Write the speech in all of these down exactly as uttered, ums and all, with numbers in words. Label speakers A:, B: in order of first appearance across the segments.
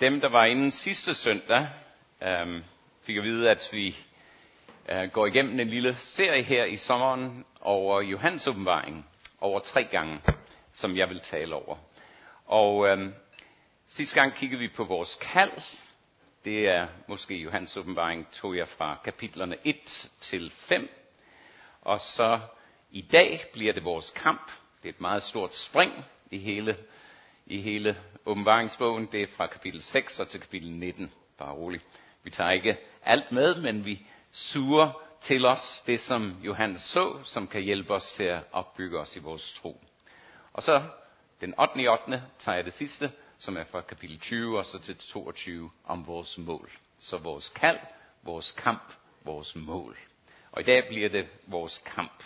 A: Dem, der var inde sidste søndag, øh, fik at vide, at vi øh, går igennem en lille serie her i sommeren over Johannes åbenbaring, over tre gange, som jeg vil tale over. Og øh, sidste gang kiggede vi på vores kald. Det er måske Johannes åbenbaring, tog jeg fra kapitlerne et til fem. Og så i dag bliver det vores kamp. Det er et meget stort spring i hele, i hele åbenbaringsbogen. Det er fra kapitel seks og til kapitel nitten. Bare roligt. Vi tager ikke alt med, men vi suger til os det, som Johannes så, som kan hjælpe os til at opbygge os i vores tro. Og så den ottende i ottende tager jeg det sidste, som er fra kapitel tyve og så til toogtyve om vores mål. Så vores kald, vores kamp, vores mål. Og i dag bliver det vores kamp.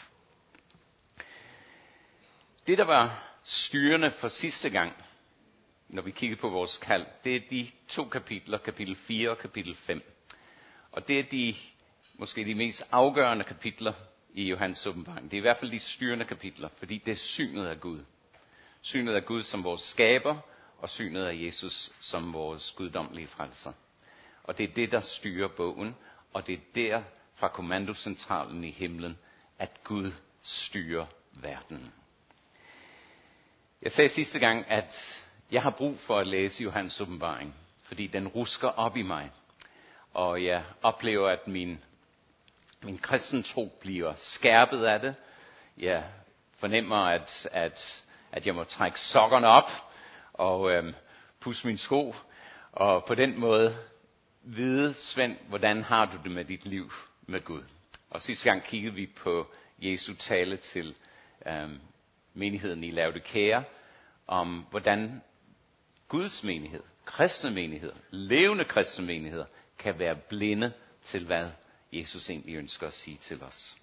A: Det, der var styrende for sidste gang, når vi kiggede på vores kald, det er de to kapitler, kapitel fire og kapitel fem. Og det er de, måske de mest afgørende kapitler i Johannes åbenbaring. Det er i hvert fald de styrende kapitler, fordi det er synet af Gud. Synet af Gud som vores skaber, og synet af Jesus som vores guddommelige frelser. Og det er det, der styrer bogen, og det er der fra kommandocentralen i himlen, at Gud styrer verden. Jeg sagde sidste gang, at jeg har brug for at læse Johannes åbenbaring, fordi den rusker op i mig. Og jeg oplever, at min, min kristentro bliver skærpet af det. Jeg fornemmer, at, at, at jeg må trække sokkerne op og øhm, pusse mine sko. Og på den måde vide, Svend, hvordan har du det med dit liv med Gud? Og sidste gang kiggede vi på Jesu tale til øhm, menigheden i Laodikea, om hvordan Guds menighed, kristne menigheder, levende kristne menigheder, kan være blinde til, hvad Jesus egentlig ønsker at sige til os.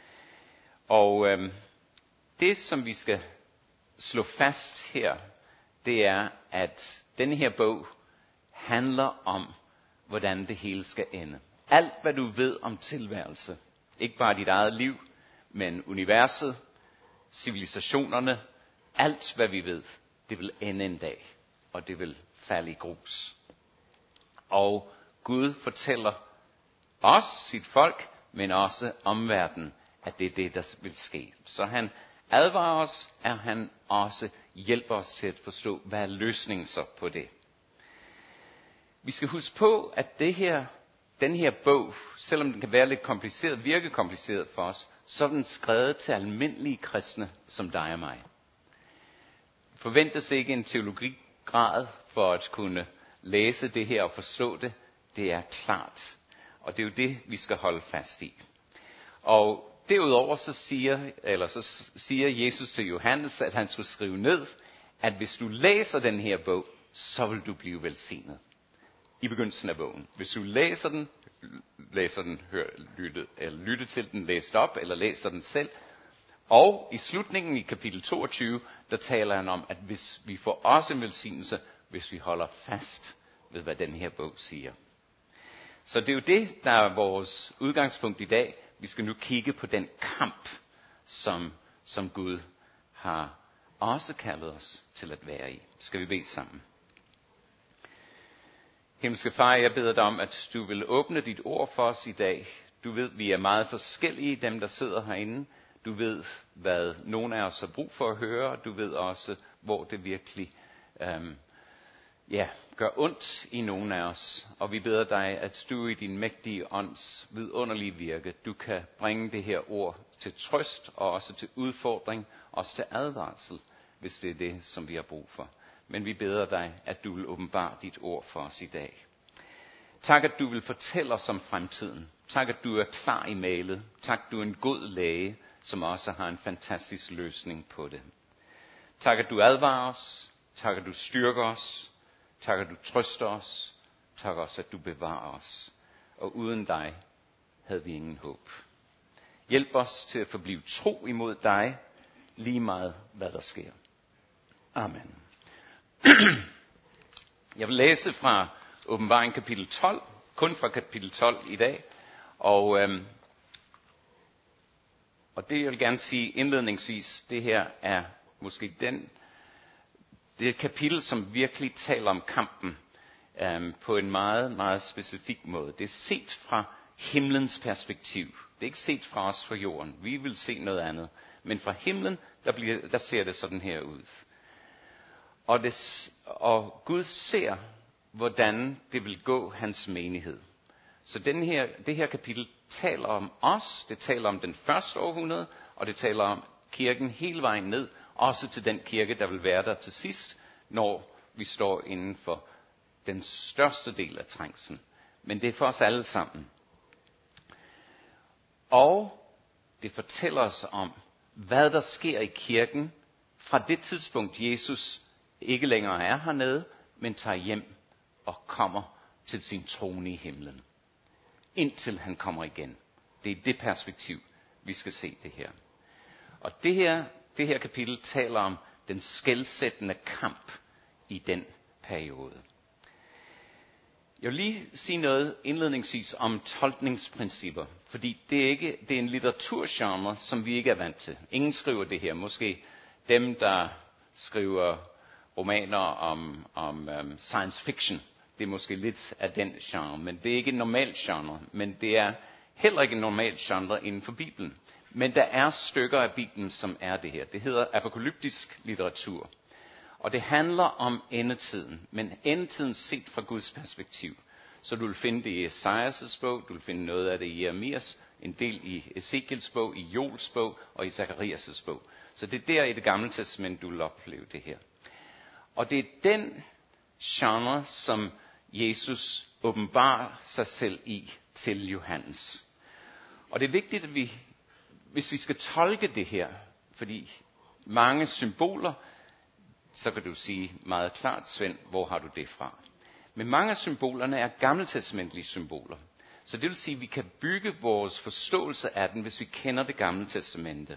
A: Og øhm, det, som vi skal slå fast her, det er, at denne her bog handler om, hvordan det hele skal ende. Alt, hvad du ved om tilværelse, ikke bare dit eget liv, men universet, civilisationerne, alt, hvad vi ved, det vil ende en dag, og det vil falde i grus. Og Gud fortæller os, sit folk, men også omverdenen, at det er det, der vil ske. Så han advarer os, at han også hjælper os til at forstå, hvad er løsningen så på det. Vi skal huske på, at det her, den her bog, selvom den kan være lidt kompliceret, virke kompliceret for os, så er den skrevet til almindelige kristne som dig og mig. Forventes ikke en teologigrad for at kunne læse det her og forstå det. Det er klart. Og det er jo det, vi skal holde fast i. Og derudover så siger, eller så siger Jesus til Johannes, at han skulle skrive ned, at hvis du læser den her bog, så vil du blive velsignet. I begyndelsen af bogen. Hvis du læser den, læser den, hør, lytte, eller lytte til den læst op, eller læser den selv. Og i slutningen i kapitel toogtyve, der taler han om, at hvis vi får også en velsignelse, hvis vi holder fast ved, hvad den her bog siger. Så det er jo det, der er vores udgangspunkt i dag. Vi skal nu kigge på den kamp, som, som Gud har også kaldet os til at være i. Skal vi bede sammen? Himmelske Far, jeg beder dig om, at du vil åbne dit ord for os i dag. Du ved, vi er meget forskellige, dem der sidder herinde. Du ved, hvad nogen af os har brug for at høre, og du ved også, hvor det virkelig øhm, ja, gør ondt i nogen af os. Og vi beder dig, at du i din mægtige ånds vidunderlige virke, du kan bringe det her ord til trøst, og også til udfordring, også til advarsel, hvis det er det, som vi har brug for. Men vi beder dig, at du vil åbenbare dit ord for os i dag. Tak, at du vil fortælle os om fremtiden. Tak, at du er klar i mailet. Tak, at du er en god læge, som også har en fantastisk løsning på det. Tak, at du advarer os. Tak, at du styrker os. Tak, at du trøster os. Tak også, at du bevarer os. Og uden dig havde vi ingen håb. Hjælp os til at forblive tro imod dig, lige meget hvad der sker. Amen. Jeg vil læse fra åbenbaring kapitel tolv, kun fra kapitel tolv i dag. Og, øhm, og det jeg vil gerne sige indledningsvis, det her er måske den, det er et kapitel, som virkelig taler om kampen øhm, på en meget, meget specifik måde. Det er set fra himlens perspektiv. Det er ikke set fra os fra jorden. Vi vil se noget andet. Men fra himlen, der, bliver, der ser det sådan her ud. Og, det, og Gud ser, hvordan det vil gå hans menighed. Så den her, det her kapitel taler om os, det taler om den første århundrede, og det taler om kirken hele vejen ned, også til den kirke, der vil være der til sidst, når vi står inden for den største del af trængslen. Men det er for os alle sammen. Og det fortæller os om, hvad der sker i kirken fra det tidspunkt, Jesus ikke længere er hernede, men tager hjem og kommer til sin trone i himlen. Indtil han kommer igen. Det er det perspektiv, vi skal se det her. Og det her, det her kapitel taler om den skelsættende kamp i den periode. Jeg vil lige sige noget indledningsvis om tolkningsprincipper, fordi det er, ikke, det er en litteraturgenre, som vi ikke er vant til. Ingen skriver det her. Måske dem, der skriver romaner om, om um, science fiction. Det er måske lidt af den genre, men det er ikke en normal genre. Men det er heller ikke en normal genre inden for Bibelen. Men der er stykker af Bibelen, som er det her. Det hedder apokalyptisk litteratur. Og det handler om endetiden, men endetiden set fra Guds perspektiv. Så du vil finde det i Esajas bog, du vil finde noget af det i Jeremias, en del i Ezekiels bog, i Joels bog og i Zakarias' bog. Så det er der i det gamle testament, du vil opleve det her. Og det er den genre, som Jesus åbenbarer sig selv i til Johannes. Og det er vigtigt, at vi, hvis vi skal tolke det her, fordi mange symboler, så kan du sige meget klart, Svend, hvor har du det fra? Men mange af symbolerne er gammeltestamentlige symboler. Så det vil sige, at vi kan bygge vores forståelse af den, hvis vi kender det gamle testamente.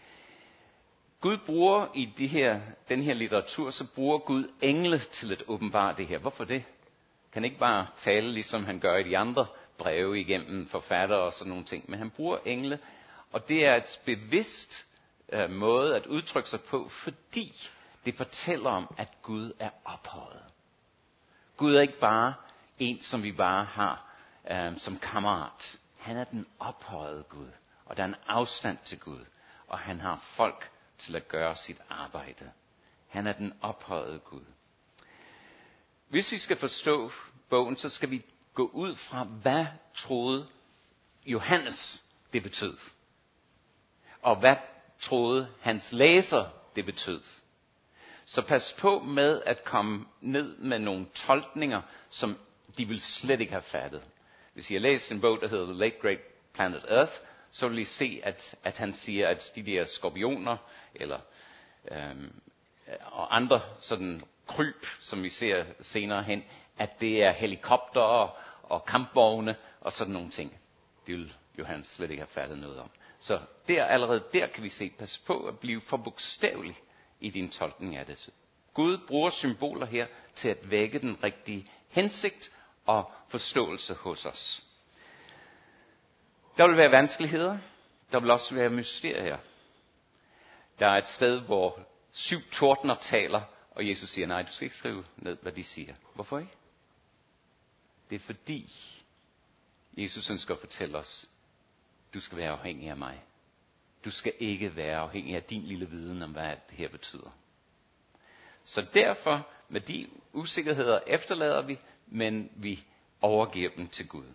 A: Gud bruger i de her, den her litteratur, så bruger Gud engle til at åbenbare det her. Hvorfor det? Kan ikke bare tale, ligesom han gør i de andre breve igennem forfattere og sådan nogle ting. Men han bruger engle, og det er et bevidst øh, måde at udtrykke sig på, fordi det fortæller om, at Gud er ophøjet. Gud er ikke bare en, som vi bare har øh, som kammerat. Han er den ophøjede Gud, og der er en afstand til Gud, og han har folk til at gøre sit arbejde. Han er den ophøjede Gud. Hvis vi skal forstå bogen, så skal vi gå ud fra, hvad troede Johannes det betød. Og hvad troede hans læser det betød. Så pas på med at komme ned med nogle tolkninger, som de vil slet ikke have fattet. Hvis I har læst en bog, der hedder The Late Great Planet Earth, så vil I se, at, at han siger, at de der skorpioner, eller øhm, og andre sådan kryb, som vi ser senere hen, at det er helikoptere og kampvogne og sådan nogle ting. Det vil Johannes slet ikke have fattet noget om. Så der, allerede der kan vi se, pas på at blive for bogstavelig i din tolkning af det. Gud bruger symboler her til at vække den rigtige hensigt og forståelse hos os. Der vil være vanskeligheder. Der vil også være mysterier. Der er et sted, hvor syv tordner taler, og Jesus siger, nej, du skal ikke skrive ned, hvad de siger. Hvorfor ikke? Det er fordi, Jesus ønsker at fortælle os, du skal være afhængig af mig. Du skal ikke være afhængig af din lille viden om, hvad det her betyder. Så derfor, med de usikkerheder efterlader vi, men vi overgiver dem til Gud.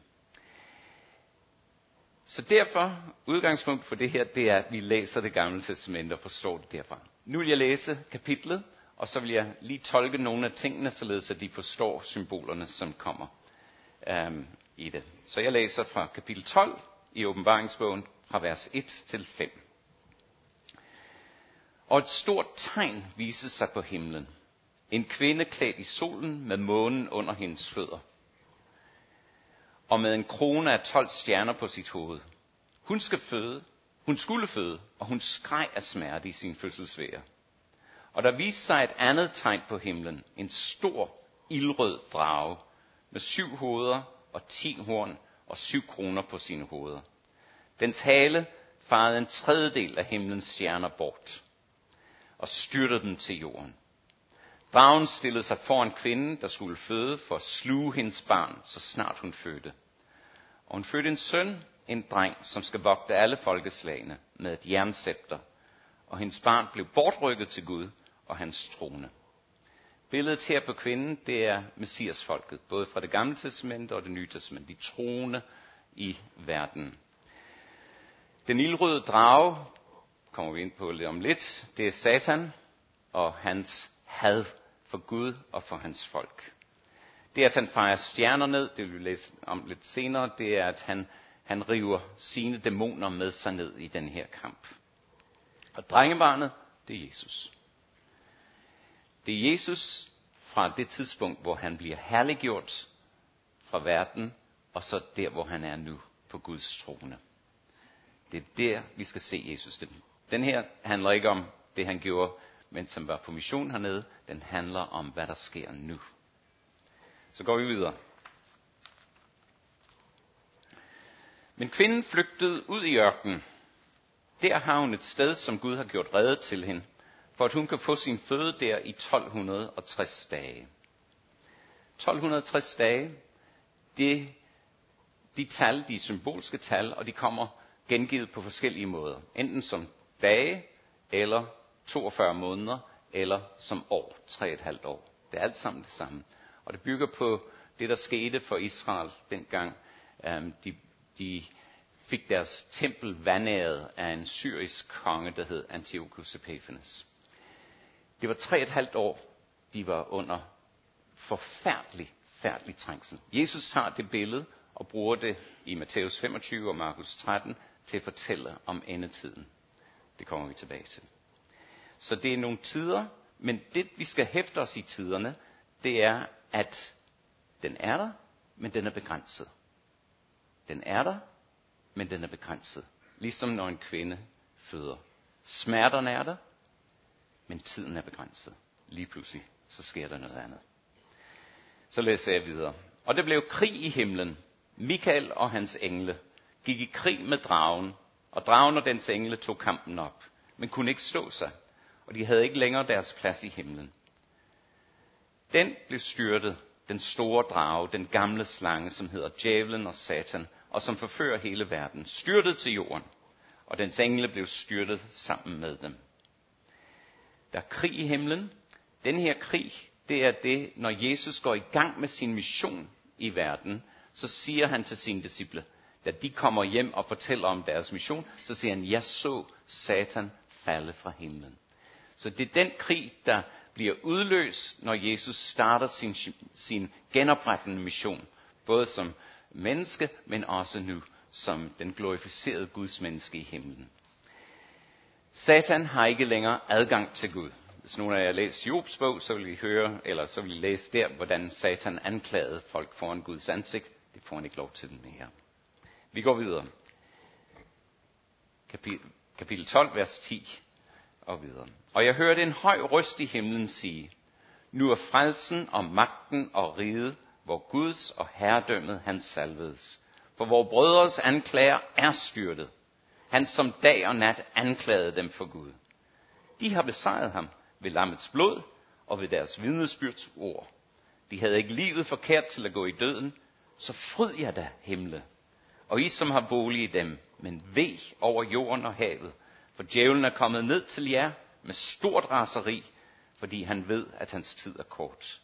A: Så derfor, udgangspunkt for det her, det er, at vi læser det gamle testamente og forstår det derfra. Nu vil jeg læse kapitlet, og så vil jeg lige tolke nogle af tingene, således at de forstår symbolerne, som kommer øhm, i det. Så jeg læser fra kapitel tolv i åbenbaringsbogen, fra vers et til fem. Og et stort tegn viste sig på himlen. En kvinde klædt i solen med månen under hendes fødder. Og med en krone af tolv stjerner på sit hoved. Hun skal føde, hun skulle føde, og hun skreg af smerte i sin fødselsvære. Og der viste sig et andet tegn på himlen. En stor, ildrød drage med syv hoveder og ti horn og syv kroner på sine hoveder. Dens hale farede en tredjedel af himlens stjerner bort og styrtede dem til jorden. Dragen stillede sig foran kvinden, der skulle føde, for at sluge hendes barn, så snart hun fødte. Og hun fødte en søn, en dreng, som skal vogte alle folkeslagene med et jernscepter. Og hendes barn blev bortrykket til Gud og hans trone. Billedet her på kvinden, det er Messiasfolket, både fra det gamle testamente og det nye testamente, de troende i verden. Den ildrøde drage, kommer vi ind på lidt om lidt, det er Satan og hans had for Gud og for hans folk. Det, at han fejrer stjerner ned, det vil vi læse om lidt senere, det er, at han, han river sine dæmoner med sig ned i den her kamp. Og drengebarnet, det er Jesus. Det er Jesus fra det tidspunkt, hvor han bliver herliggjort fra verden, og så der, hvor han er nu på Guds trone. Det er der, vi skal se Jesus. Den her handler ikke om det, han gjorde, mens han var på mission hernede. Den handler om, hvad der sker nu. Så går vi videre. Men kvinden flygtede ud i ørkenen. Der har hun et sted, som Gud har gjort rede til hende, for at hun kan få sin føde der i tolv tres dage. tolv tres dage, det de tal, de symbolske tal, og de kommer gengivet på forskellige måder. Enten som dage, eller toogfyrre måneder, eller som år, tre og et halvt år. Det er alt sammen det samme. Og det bygger på det, der skete for Israel dengang um, de, de fik deres tempel vandæret af en syrisk konge, der hed Antiochus Epiphanes. Det var tre og et halvt år, de var under forfærdelig, forfærdelig trængsel. Jesus tager det billede og bruger det i Matthæus femogtyve og Markus tretten til at fortælle om endetiden. Det kommer vi tilbage til. Så det er nogle tider, men det vi skal hæfte os i tiderne, det er, at den er der, men den er begrænset. Den er der, men den er begrænset. Ligesom når en kvinde føder. Smerterne er der, men tiden er begrænset. Lige pludselig, så sker der noget andet. Så læser jeg videre. Og det blev krig i himlen. Mikael og hans engle gik i krig med dragen, og dragen og dens engle tog kampen op, men kunne ikke stå sig, og de havde ikke længere deres plads i himlen. Den blev styrtet, den store drage, den gamle slange, som hedder Djævlen og Satan, og som forfører hele verden, styrtet til jorden, og dens engle blev styrtet sammen med dem. Der er krig i himlen. Den her krig, det er det, når Jesus går i gang med sin mission i verden, så siger han til sine disciple, da de kommer hjem og fortæller om deres mission, så siger han, jeg så Satan falde fra himlen. Så det er den krig, der bliver udløst, når Jesus starter sin, sin genoprettende mission. Både som menneske, men også nu som den glorificerede Guds menneske i himlen. Satan har ikke længere adgang til Gud. Hvis nogen af jer læser Jobs bog, så vil I høre, eller så vil I læse der, hvordan Satan anklagede folk foran Guds ansigt. Det får han ikke lov til den her. Vi går videre. Kapitel, kapitel tolv, vers ti og videre. Og jeg hørte en høj røst i himlen sige, nu er frelsen og magten og riget, hvor Guds og herredømmet han salvedes. For vor brødres anklager er styrtet. Han som dag og nat anklagede dem for Gud. De har besejret ham ved lammets blod og ved deres vidnesbyrds ord. De havde ikke livet forkert til at gå i døden, så fryd jer da, himle, og I som har bolig i dem, men ve over jorden og havet, for djævlen er kommet ned til jer med stort raseri, fordi han ved, at hans tid er kort.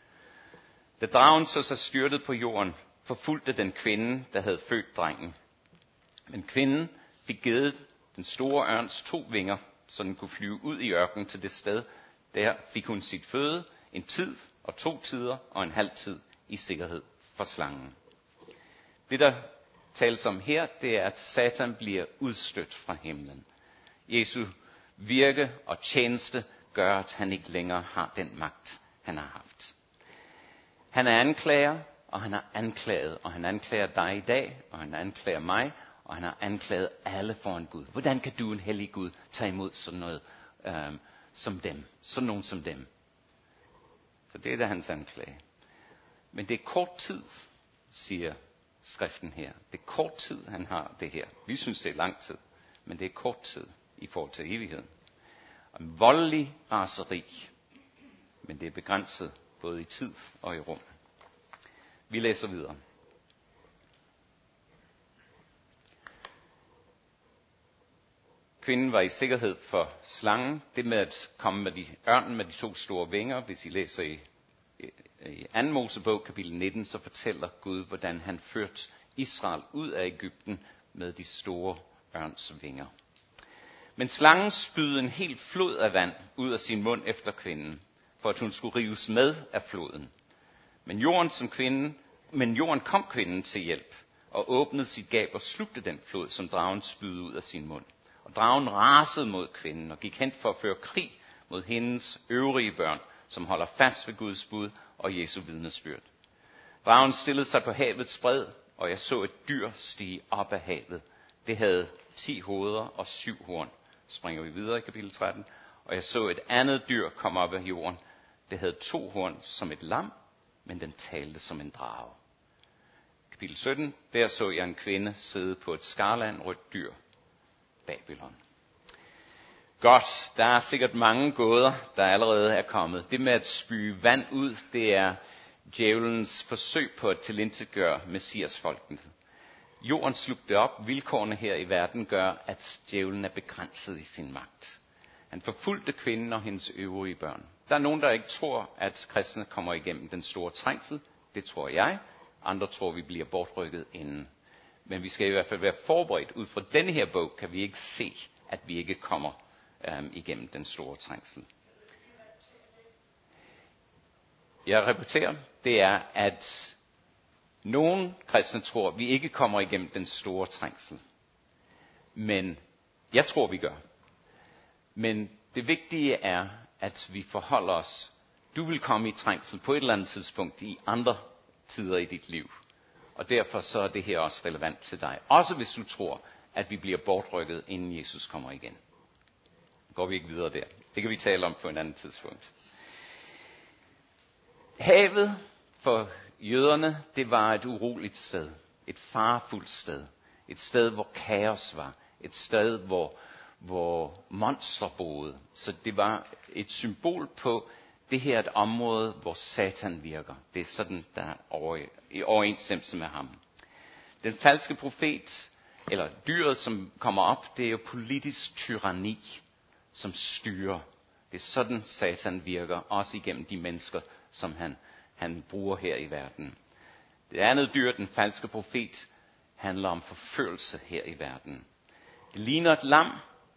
A: Da dragen så sig styrtet på jorden, forfulgte den kvinde, der havde født drengen. Men kvinden fik givet den store ørns to vinger, så den kunne flyve ud i ørkenen til det sted. Der fik hun sit føde, en tid og to tider og en halv tid i sikkerhed for slangen. Det, der tales om her, det er, at Satan bliver udstødt fra himlen. Jesu virke og tjeneste gør, at han ikke længere har den magt, han har haft. Han er anklager, og han har anklaget, og han anklager dig i dag, og han anklager mig, og han har anklaget alle foran Gud. Hvordan kan du, en hellig Gud, tage imod sådan noget øh, som dem, sådan nogen som dem? Så det er da hans anklage. Men det er kort tid, siger skriften her. Det er kort tid, han har det her. Vi synes, det er lang tid, men det er kort tid i forhold til evigheden. Og en voldelig raseri. men det er begrænset både i tid og i rum. Vi læser videre. Kvinden var i sikkerhed for slangen. Det med at komme med de ørnen med de to store vinger, hvis I læser i, i anden Mosebog, kapitel nitten, så fortæller Gud, hvordan han førte Israel ud af Egypten med de store ørns vinger. Men slangen spydede en helt flod af vand ud af sin mund efter kvinden, for at hun skulle rives med af floden. Men jorden, som kvinden, men jorden kom kvinden til hjælp, og åbnede sit gab og slugte den flod, som dragen spydede ud af sin mund. Og dragen rasede mod kvinden og gik hen for at føre krig mod hendes øvrige børn, som holder fast ved Guds bud og Jesu vidnesbyrd. Dragen stillede sig på havets bred, og jeg så et dyr stige op af havet. Det havde ti hoveder og syv horn. Springer vi videre i kapitel tretten. Og jeg så et andet dyr komme op af jorden. Det havde to horn som et lam, men den talte som en drage. Kapitel sytten. Der så jeg en kvinde sidde på et skarlandrødt dyr. Babylon. Godt, der er sikkert mange gåder, der allerede er kommet. Det med at spyge vand ud, det er djævelens forsøg på at tilintetgøre messiasfolkene. Jorden slugte op, vilkårene her i verden gør, at djævelen er begrænset i sin magt. Han forfulgte kvinden og hendes øvrige børn. Der er nogen, der ikke tror, at kristne kommer igennem den store trængsel. Det tror jeg. Andre tror, vi bliver bortrykket inden. Men vi skal i hvert fald være forberedt. Ud fra denne her bog kan vi ikke se, at vi ikke kommer øhm, igennem den store trængsel. Jeg repeterer, det er, at nogle kristne tror, at vi ikke kommer igennem den store trængsel. Men jeg tror, vi gør. Men det vigtige er, at vi forholder os. Du vil komme i trængsel på et eller andet tidspunkt i andre tider i dit liv. Og derfor så er det her også relevant til dig. Også hvis du tror, at vi bliver bortrykket, inden Jesus kommer igen. Går vi ikke videre der. Det kan vi tale om på en anden tidspunkt. Havet for jøderne, det var et uroligt sted. Et farefuldt sted. Et sted, hvor kaos var. Et sted, hvor, hvor monster boede. Så det var et symbol på, det her er et område, hvor Satan virker. Det er sådan, der er over, i overensstemmelse med ham. Den falske profet, eller dyret, som kommer op, det er jo politisk tyranni, som styrer. Det er sådan, Satan virker, også igennem de mennesker, som han, han bruger her i verden. Det andet dyr, den falske profet, handler om forførelse her i verden. Det ligner et lam,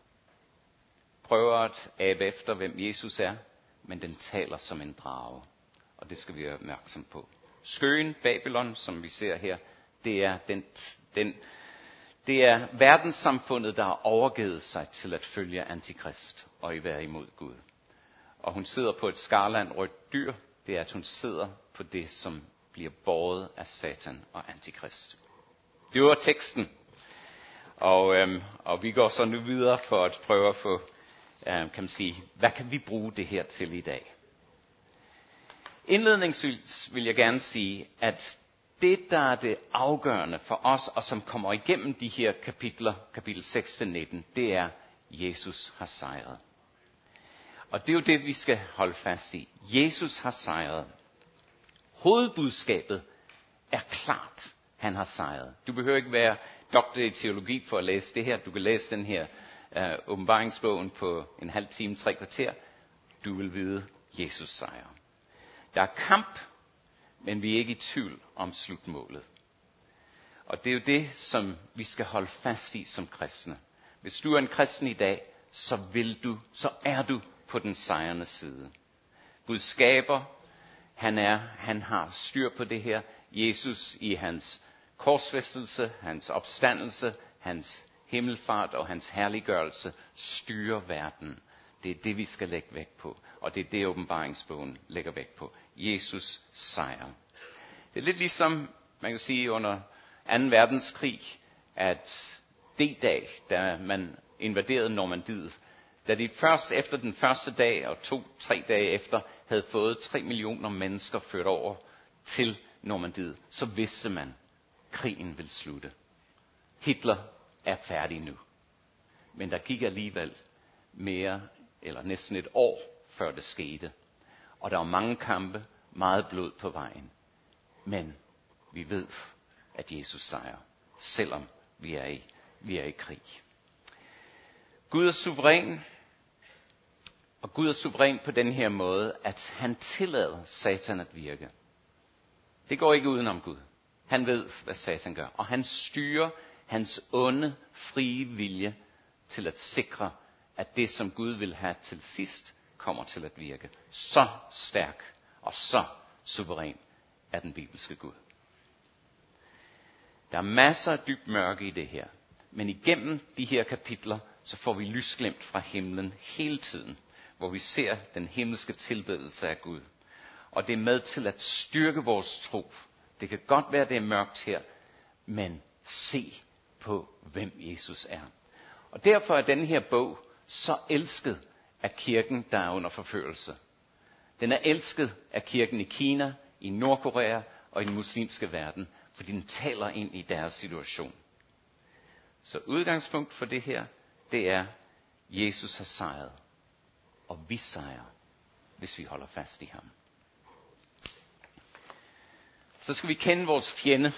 A: prøver at abe efter, hvem Jesus er, men den taler som en drage. Og det skal vi være opmærksom på. Skøen, Babylon, som vi ser her, det er, den, den, det er verdenssamfundet, der har overgivet sig til at følge antikrist og i være imod Gud. Og hun sidder på et skarlandrødt dyr. Det er, at hun sidder på det, som bliver båret af Satan og antikrist. Det var teksten. Og, øhm, og vi går så nu videre for at prøve at få, øhm, kan man sige, hvad kan vi bruge det her til i dag? Indledningsvis vil jeg gerne sige, at det, der er det afgørende for os, og som kommer igennem de her kapitler, kapitel seks til nitten, det er, Jesus har sejret. Og det er jo det, vi skal holde fast i. Jesus har sejret. Hovedbudskabet er klart, han har sejret. Du behøver ikke være doktor i teologi for at læse det her. Du kan læse den her øh, åbenbaringsbogen på en halv time, tre kvarter. Du vil vide, Jesus sejrer. Der er kamp, men vi er ikke i tvivl om slutmålet. Og det er jo det, som vi skal holde fast i som kristne. Hvis du er en kristen i dag, så vil du, så er du på den sejrende side. Gud skaber, han er, han har styr på det her. Jesus i hans korsfæstelse, hans opstandelse, hans himmelfart og hans herliggørelse styrer verden. Det er det, vi skal lægge vægt på. Og det er det, åbenbaringsbogen lægger vægt på. Jesus sejrer. Det er lidt ligesom, man kan sige, under anden verdenskrig, at D-dag, da man invaderede Normandiet, da de først efter den første dag og to, tre dage efter, havde fået tre millioner mennesker ført over til Normandiet, så vidste man, at krigen ville slutte. Hitler er færdig nu. Men der gik alligevel mere eller næsten et år, før det skete. og der var mange kampe, meget blod på vejen. Men vi ved, at Jesus sejrer, selvom vi er i, vi er i krig. Gud er suveræn, og Gud er suveræn på den her måde, at han tillader Satan at virke. Det går ikke udenom Gud. Han ved, hvad Satan gør, og han styrer hans onde, frie vilje til at sikre, at det, som Gud vil have til sidst, kommer til at virke. Så stærk og så suveræn er den bibelske Gud. Der er masser af dybt mørke i det her, men igennem de her kapitler, så får vi lysglimt fra himlen hele tiden, hvor vi ser den himmelske tilbedelse af Gud. Og det er med til at styrke vores tro. Det kan godt være, det er mørkt her, men se på, hvem Jesus er. Og derfor er denne her bog så elsket af kirken, der er under forførelse. Den er elsket af kirken i Kina, i Nordkorea og i den muslimske verden, fordi den taler ind i deres situation. Så udgangspunkt for det her, det er, Jesus har sejret, og vi sejrer, hvis vi holder fast i ham. Så skal vi kende vores fjende.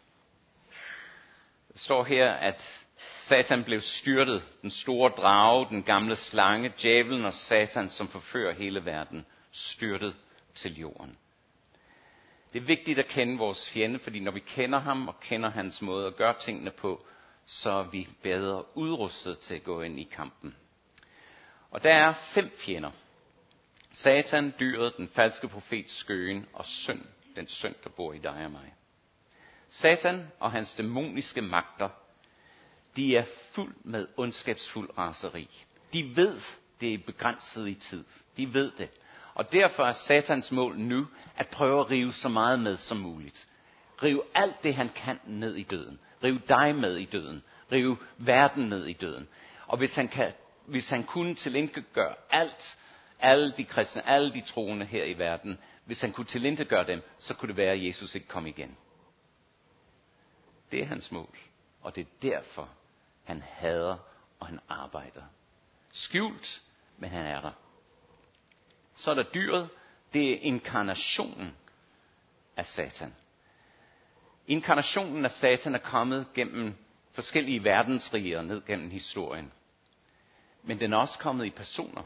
A: Der står her, at Satan blev styrtet, den store drage, den gamle slange, djævelen og Satan, som forfører hele verden, styrtet til jorden. Det er vigtigt at kende vores fjende, fordi når vi kender ham og kender hans måde at gøre tingene på, så er vi bedre udrustet til at gå ind i kampen. Og der er fem fjender. Satan, dyret, den falske profet, skøgen og synd, den synd, der bor i dig og mig. Satan og hans dæmoniske magter, de er fuld med ondskabsfuld raseri. De ved, det er begrænset i tid. De ved det. Og derfor er Satans mål nu at prøve at rive så meget med som muligt. Rive alt det, han kan, ned i døden. Rive dig med i døden. Rive verden ned i døden. Og hvis han, kan, hvis han kunne tilintetgøre alt, alle de kristne, alle de troende her i verden, hvis han kunne tilintetgøre dem, så kunne det være, at Jesus ikke kom igen. Det er hans mål. Og det er derfor, han hader og han arbejder. Skjult, men han er der. Så er der dyret. Det er inkarnationen af Satan. Inkarnationen af Satan er kommet gennem forskellige verdensriger ned gennem historien. Men den er også kommet i personer.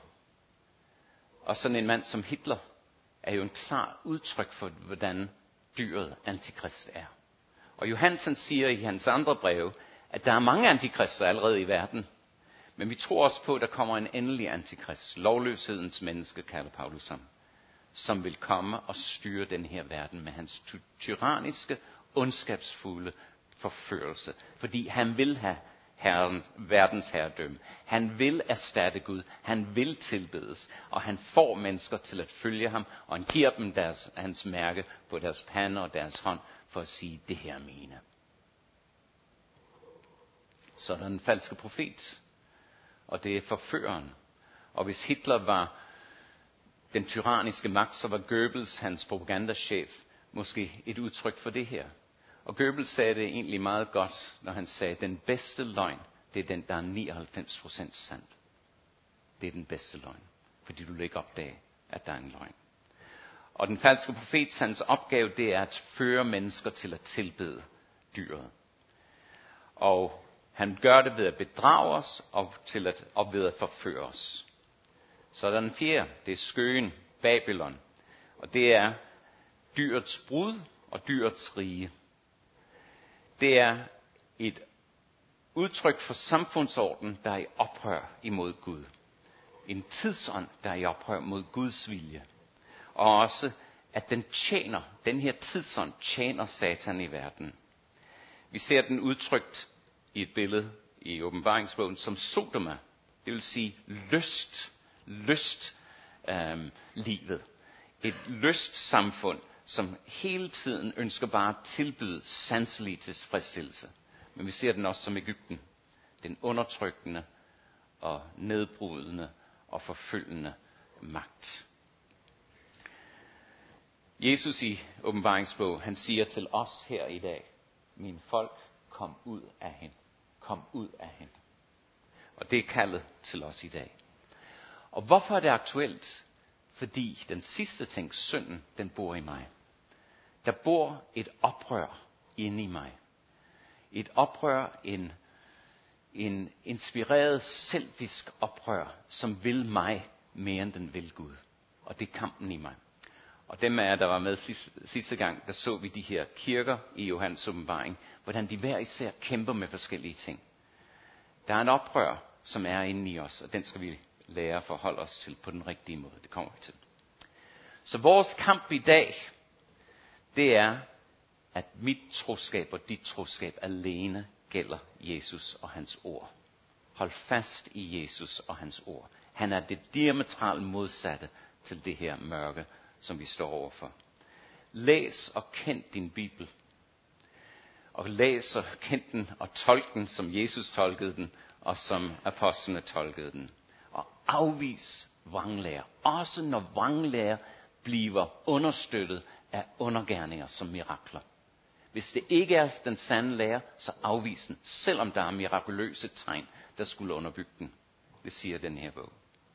A: Og sådan en mand som Hitler er jo en klar udtryk for, hvordan dyret antikrist er. Og Johannes han siger i hans andre breve, at der er mange antikrister allerede i verden. Men vi tror også på, at der kommer en endelig antikrist, lovløshedens menneske, kalder Paulus ham, som vil komme og styre den her verden med hans ty- tyranniske, ondskabsfulde forførelse. Fordi han vil have herren, verdens herredømme. Han vil erstatte Gud. Han vil tilbedes. Og han får mennesker til at følge ham. Og han giver dem deres, hans mærke på deres pande og deres hånd for at sige, det her er mine. Så er der den falske profet. Og det er forføreren. Og hvis Hitler var den tyranniske magt, så var Goebbels, hans propagandachef, måske et udtryk for det her. Og Goebbels sagde det egentlig meget godt, når han sagde, at den bedste løgn, det er den, der er nioghalvfems procent sandt. Det er den bedste løgn, fordi du vil ikke opdage, at der er en løgn. Og den falske profet, hans opgave, det er at føre mennesker til at tilbede dyret. Og han gør det ved at bedrage os og, til at, og ved at forføre os. Så er der den fjerde, det er skøgen, Babylon. Og det er dyrets brud og dyrets rige. Det er et udtryk for samfundsorden, der er i oprør imod Gud. En tidsånd, der er i oprør mod Guds vilje. Og også, at den tjener, den her tidsånd tjener Satan i verden. Vi ser den udtrykt i et billede i åbenbaringsbogen som Sodoma. Det vil sige lyst, lyst øhm, livet. Et lyst samfund, som hele tiden ønsker bare at tilbyde sanselig tilfredsstillelse. Men vi ser den også som Egypten. Den undertrykkende og nedbrydende og forfølgende magt. Jesus i åbenbaringsbog, han siger til os her i dag, min folk, kom ud af hende. Kom ud af hende. Og det er kaldet til os i dag. Og hvorfor er det aktuelt? Fordi den sidste ting, synden, den bor i mig. Der bor et oprør inde i mig. Et oprør, en, en inspireret, selvisk oprør, som vil mig mere end den vil Gud. Og det er kampen i mig. Og dem af jer, der var med sidste, sidste gang, der så vi de her kirker i Johannes åbenbaring, hvordan de hver især kæmper med forskellige ting. Der er en oprør, som er inde i os, og den skal vi lære at forholde os til på den rigtige måde. Det kommer vi til. Så vores kamp i dag, det er, at mit troskab og dit troskab alene gælder Jesus og hans ord. Hold fast i Jesus og hans ord. Han er det diametralt modsatte til det her mørke, som vi står overfor. Læs og kend din Bibel. Og læs og kend den og tolk den, som Jesus tolkede den, og som apostlene tolkede den. Og afvis vranglære. Også når vranglære bliver understøttet af undergerninger som mirakler. Hvis det ikke er den sande lære, så afvis den, selvom der er mirakuløse tegn, der skulle underbygge den. Det siger den her bog.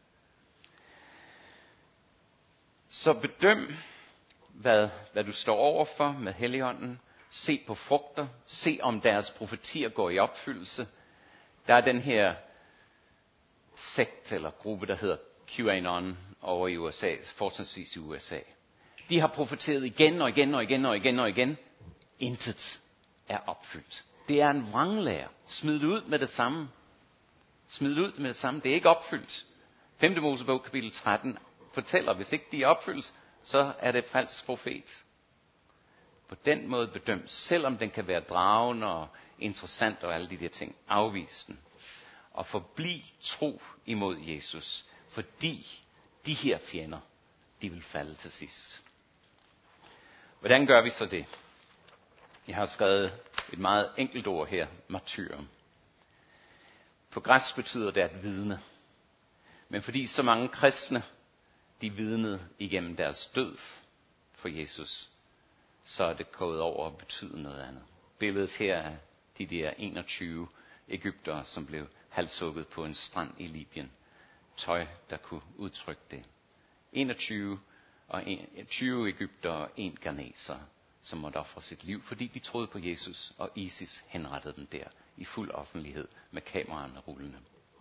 A: Så bedøm, hvad, hvad du står overfor med Helligånden. Se på frugter. Se om deres profetier går i opfyldelse. Der er den her sekt eller gruppe, der hedder QAnon over i U S A, fortrinsvis i U S A. De har profeteret igen og igen og igen og igen og igen. Intet er opfyldt. Det er en vranglære. Smid det ud med det samme. Smid det ud med det samme. Det er ikke opfyldt. femte Mosebog kapitel tretten fortæller, hvis ikke de er opfyldt, så er det falsk profet. På den måde bedømt, selvom den kan være dragende og interessant og alle de der ting, afvis den. Og forbliv tro imod Jesus, fordi de her fjender, de vil falde til sidst. Hvordan gør vi så det? Jeg har skrevet et meget enkelt ord her, martyrum. På græsk betyder det at vidne. Men fordi så mange kristne, de vidnede igennem deres død for Jesus, så er det gået over at betyde noget andet. Billedet her er de der enogtyve egyptere, som blev halshugget på en strand i Libyen. Tøj, der kunne udtrykke det. enogtyve og tyve egyptere og en ghaneser, som måtte ofre sit liv, fordi de troede på Jesus, og ISIS henrettede dem der i fuld offentlighed med kameraerne rullende.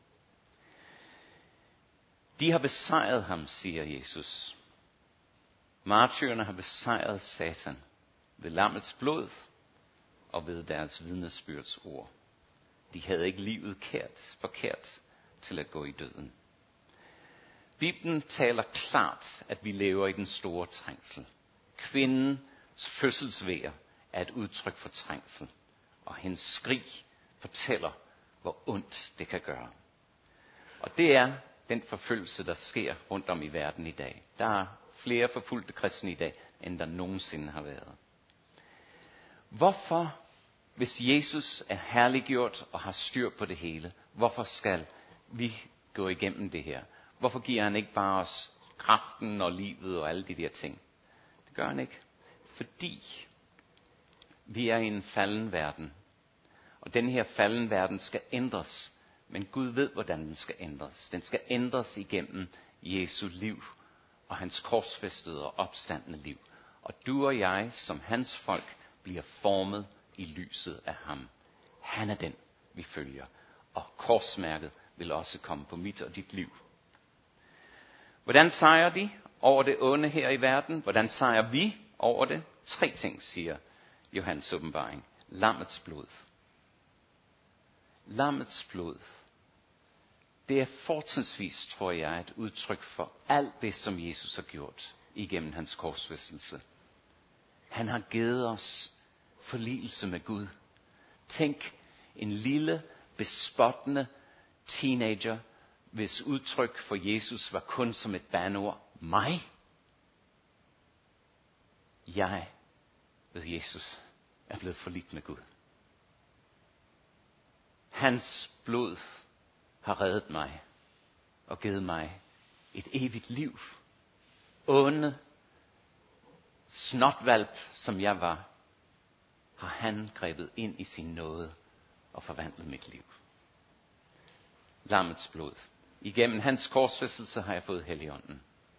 A: De har besejret ham, siger Jesus. Martyrerne har besejret Satan ved lammets blod og ved deres vidnesbyrds ord. De havde ikke livet kært, forkert til at gå i døden. Bibelen taler klart, at vi lever i den store trængsel. Kvindens fødselsvejr er et udtryk for trængsel, og hendes skrig fortæller, hvor ondt det kan gøre. Og det er den forfølgelse, der sker rundt om i verden i dag. Der er flere forfulgte kristne i dag, end der nogensinde har været. Hvorfor, hvis Jesus er herliggjort og har styr på det hele, hvorfor skal vi gå igennem det her? Hvorfor giver han ikke bare os kraften og livet og alle de der ting? Det gør han ikke. Fordi vi er i en falden verden. Og den her falden verden skal ændres. Men Gud ved, hvordan den skal ændres. Den skal ændres igennem Jesu liv og hans korsfæstede og opstandne liv. Og du og jeg, som hans folk, bliver formet i lyset af ham. Han er den, vi følger. Og korsmærket vil også komme på mit og dit liv. Hvordan sejrer de over det onde her i verden? Hvordan sejrer vi over det? Tre ting, siger Johannes åbenbaring. Lammets blod. Lammets blod. Det er fortrinsvis, tror jeg, et udtryk for alt det, som Jesus har gjort igennem hans korsfæstelse. Han har givet os forligelse med Gud. Tænk, en lille, bespottende teenager, hvis udtryk for Jesus var kun som et bandeord. Mig? Jeg, ved Jesus, er blevet forligt med Gud. Hans blod har reddet mig og givet mig et evigt liv. Onde, snotvalp som jeg var, har han grebet ind i sin nåde og forvandlet mit liv. Lammets blod. Igennem hans korsfæstelse har jeg fået Helligånden.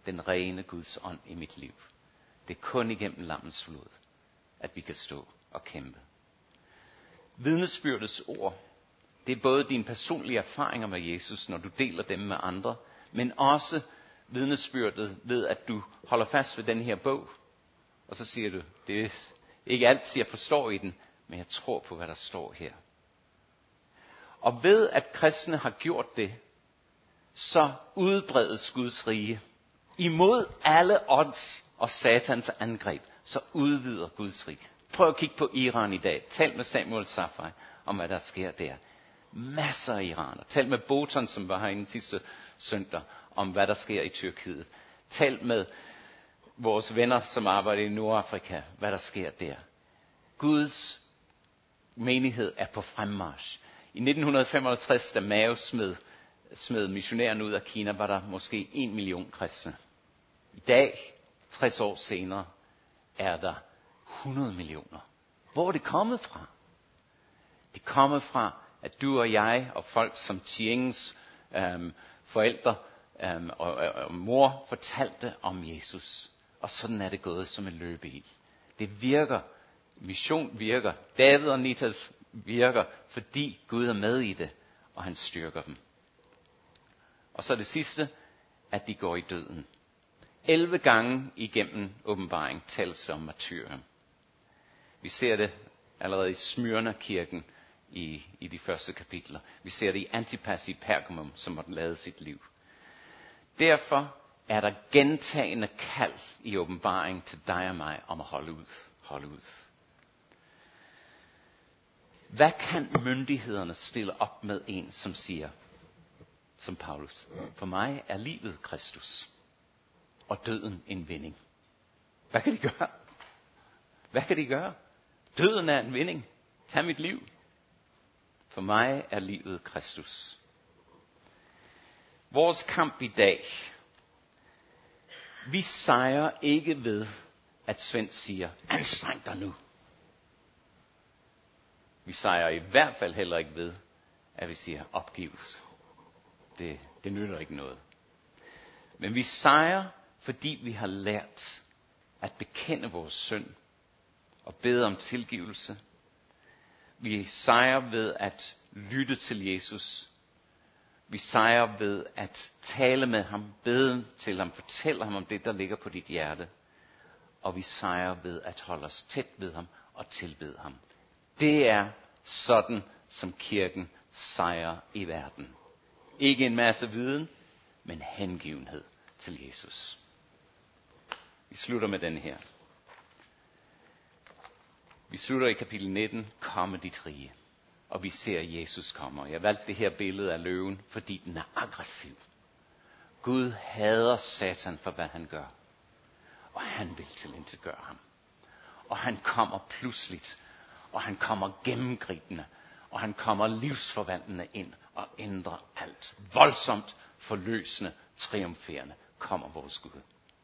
A: den rene Guds ånd i mit liv. Det er kun igennem lammens blod, at vi kan stå og kæmpe. Vidnesbyrdets ord, det er både dine personlige erfaringer med Jesus, når du deler dem med andre, men også vidnesbyrdet ved, at du holder fast ved den her bog. Og så siger du, det er ikke altid, jeg forstår i den, men jeg tror på, hvad der står her. Og ved, at kristne har gjort det, så udbredes Guds rige. Imod alle odds og satans angreb, så udvider Guds rige. Prøv at kigge på Iran i dag. Tal med Samuel Safai om, hvad der sker der. Masser af iraner. Tal med Boton, som var herinde sidste søndag, om hvad der sker i Tyrkiet. Tal med vores venner, som arbejder i Nordafrika, hvad der sker der. Guds menighed er på fremmarch. I nitten femoghalvtreds, da Mao smed, smed missionæren ud af Kina, var der måske en million kristne. I dag, tres år senere, er der hundrede millioner. Hvor er det kommet fra? Det er kommet fra, at du og jeg og folk som Chiengs øhm, forældre øhm, og, og, og mor fortalte om Jesus. Og sådan er det gået som en løbeild. Det virker. Mission virker. David og Nitas virker, fordi Gud er med i det, og han styrker dem. Og så det sidste, at de går i døden. elleve gange igennem åbenbaring tales om martyrium. Vi ser det allerede i Smyrna-kirken i, i de første kapitler. Vi ser det i Antipas i Pergamum, som måtte lade sit liv. Derfor er der gentagende kald i åbenbaring til dig og mig om at holde ud. Holde ud. Hvad kan myndighederne stille op med en, som siger, som Paulus, for mig er livet Kristus, og døden en vinding? Hvad kan de gøre? Hvad kan de gøre? Døden er en vinding. Tag mit liv. For mig er livet Kristus. Vores kamp i dag, vi sejrer ikke ved, at Svend siger, anstreng dig nu. Vi sejrer i hvert fald heller ikke ved, at vi siger opgivelse. Det, det nytter ikke noget. Men vi sejrer, fordi vi har lært at bekende vores synd og bede om tilgivelse. Vi sejrer ved at lytte til Jesus. Vi sejrer ved at tale med ham, bede til ham, fortælle ham om det, der ligger på dit hjerte. Og vi sejrer ved at holde os tæt ved ham og tilbede ham. Det er sådan, som kirken sejrer i verden. Ikke en masse viden, men hengivenhed til Jesus. Vi slutter med den her. Vi slutter i kapitel nitten, komme dit rige. Og vi ser Jesus komme. Jeg valgte det her billede af løven, fordi den er aggressiv. Gud hader Satan for, hvad han gør. Og han vil tilintetgøre ham. Og han kommer pludseligt. Og han kommer gennemgribende. Og han kommer livsforvandlende ind og ændrer alt. Voldsomt, forløsende, triumferende kommer vores Gud.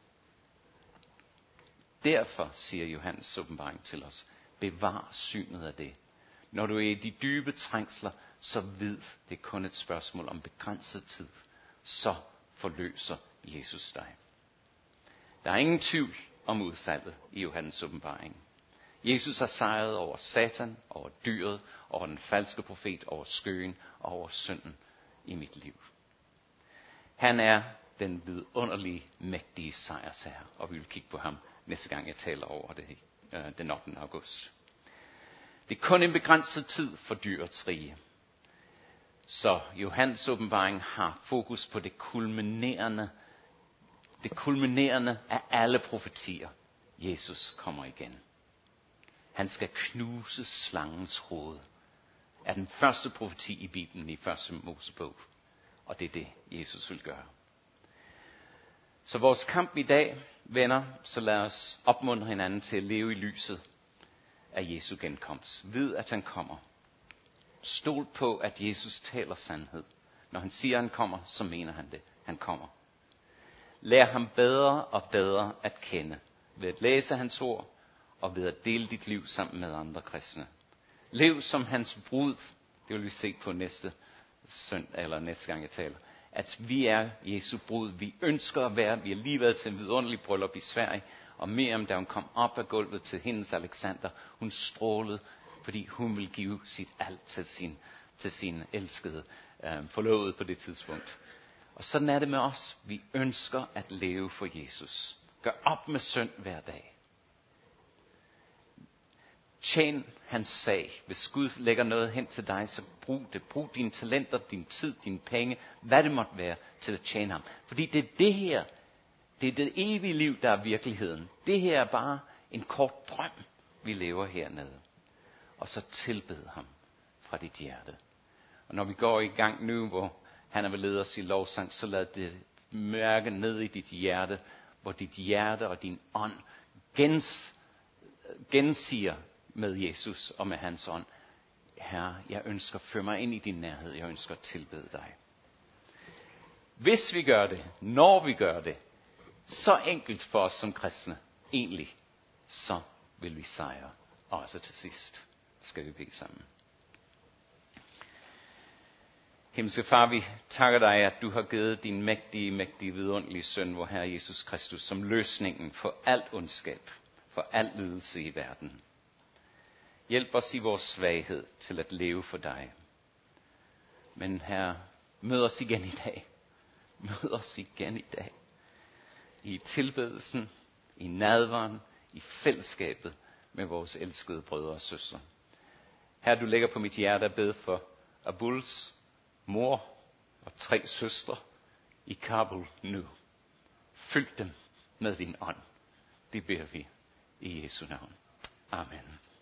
A: Derfor siger Johannes åbenbaring til os, bevar synet af det. Når du er i de dybe trængsler, så vid, det er kun et spørgsmål om begrænset tid. Så forløser Jesus dig. Der er ingen tvivl om udfaldet i Johannes åbenbaring. Jesus har sejret over Satan, over dyret, over den falske profet, over skøen og over synden i mit liv. Han er den vidunderlige, mægtige sejrsherre, og vi vil kigge på ham næste gang jeg taler over det øh, den ottende august. Det er kun en begrænset tid for dyrets rige. Så Johannes åbenbaring har fokus på det kulminerende, det kulminerende af alle profetier. Jesus kommer igen. Han skal knuse slangens hoved. Er den første profeti i Bibelen i første Mosebog. Og det er det, Jesus vil gøre. Så vores kamp i dag, venner, så lad os opmuntre hinanden til at leve i lyset af Jesu genkomst. Vid, at han kommer. Stol på, at Jesus taler sandhed. Når han siger, at han kommer, så mener han det. Han kommer. Lær ham bedre og bedre at kende. Ved at læse hans ord, og ved at dele dit liv sammen med andre kristne. Lev som hans brud. Det vil vi se på næste søndag, eller næste gang jeg taler. at vi er Jesu brud. Vi ønsker at være, vi har lige været til en vidunderlig bryllup i Sverige, og Miriam, da hun kom op af gulvet til hendes Alexander, hun strålede, fordi hun ville give sit alt til sin, til sin elskede øh, forlovede på det tidspunkt. Og sådan er det med os. Vi ønsker at leve for Jesus. Gør op med synd hver dag. Tjen hans sag. Hvis Gud lægger noget hen til dig, så brug det. Brug dine talenter, din tid, dine penge, hvad det måtte være, til at tjene ham. Fordi det er det her, det er det evige liv, der er virkeligheden. Det her er bare en kort drøm, vi lever hernede. Og så tilbed ham fra dit hjerte. Og når vi går i gang nu, hvor han er ved lede os i lovsang, så lad det mærke ned i dit hjerte, hvor dit hjerte og din ånd gens, gensiger med Jesus og med hans ånd. Herre, jeg ønsker at føre mig ind i din nærhed. Jeg ønsker at tilbede dig. Hvis vi gør det, når vi gør det, så enkelt for os som kristne, egentlig, så vil vi sejre. Også til sidst skal vi bede sammen. Himmelske Far, vi takker dig, at du har givet din mægtige, mægtige, vidunderlige søn, vor Herre Jesus Kristus, som løsningen for alt ondskab, for al lidelse i verden. Hjælp os i vores svaghed til at leve for dig. Men Herre, mød os igen i dag. Mød os igen i dag. I tilbedelsen, i nadveren, i fællesskabet med vores elskede brødre og søstre. Herre, du lægger på mit hjerte at bede for Abuls mor og tre søstre i Kabul nu. Fyld dem med din ånd. Det beder vi i Jesu navn. Amen.